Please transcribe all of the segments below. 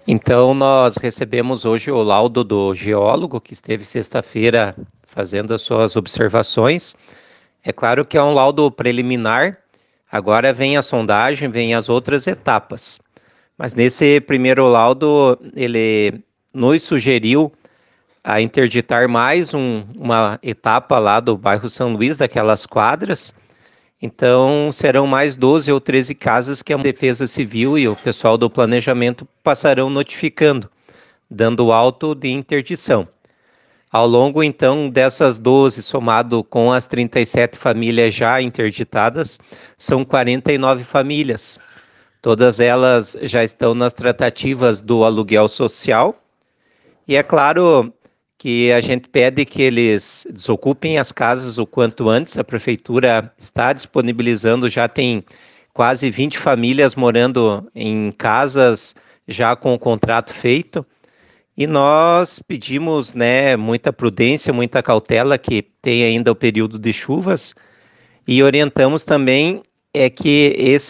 Então, nós recebemos hoje o laudo do geólogo, que esteve sexta-feira fazendo as suas observações. É claro que é um laudo preliminar, agora vem a sondagem, vem as outras etapas. Mas nesse primeiro laudo, ele nos sugeriu a interditar mais uma etapa lá do bairro São Luís, daquelas quadras. Então, serão mais 12 ou 13 casas que a Defesa Civil e o pessoal do planejamento passarão notificando, dando auto de interdição. Ao longo, então, dessas 12, somado com as 37 famílias já interditadas, são 49 famílias. Todas elas já estão nas tratativas do aluguel social. E é claro que a gente pede que eles desocupem as casas o quanto antes. A prefeitura está disponibilizando, já tem quase 20 famílias morando em casas já com o contrato feito. E nós pedimos, né, muita prudência, muita cautela, que tem ainda o período de chuvas, e orientamos também que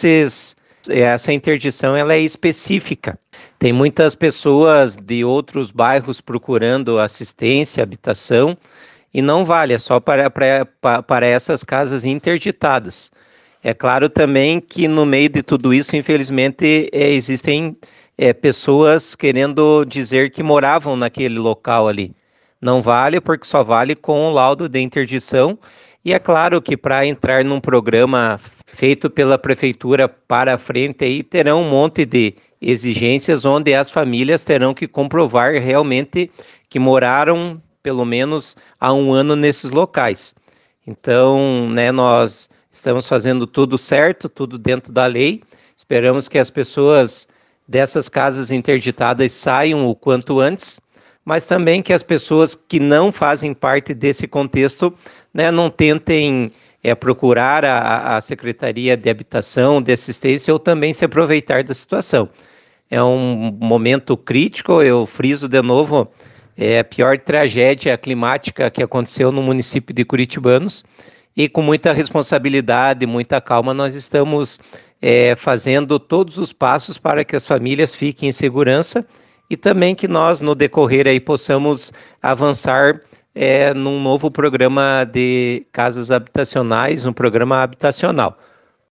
essa interdição ela é específica. Tem muitas pessoas de outros bairros procurando assistência, habitação, e não vale, é só para essas casas interditadas. É claro também que no meio de tudo isso, infelizmente, existem pessoas querendo dizer que moravam naquele local ali. Não vale, porque só vale com o laudo de interdição. E é claro que para entrar num programa feito pela prefeitura para frente, aí terão um monte de exigências onde as famílias terão que comprovar realmente que moraram pelo menos há um ano nesses locais. Então, né, nós estamos fazendo tudo certo, tudo dentro da lei. Esperamos que as pessoas dessas casas interditadas saiam o quanto antes, mas também que as pessoas que não fazem parte desse contexto, né, não tentem procurar a Secretaria de Habitação, de Assistência, ou também se aproveitar da situação. É um momento crítico, eu friso de novo, é a pior tragédia climática que aconteceu no município de Curitibanos, e com muita responsabilidade, muita calma, nós estamos fazendo todos os passos para que as famílias fiquem em segurança e também que nós, no decorrer aí, possamos avançar num novo programa de casas habitacionais, um programa habitacional.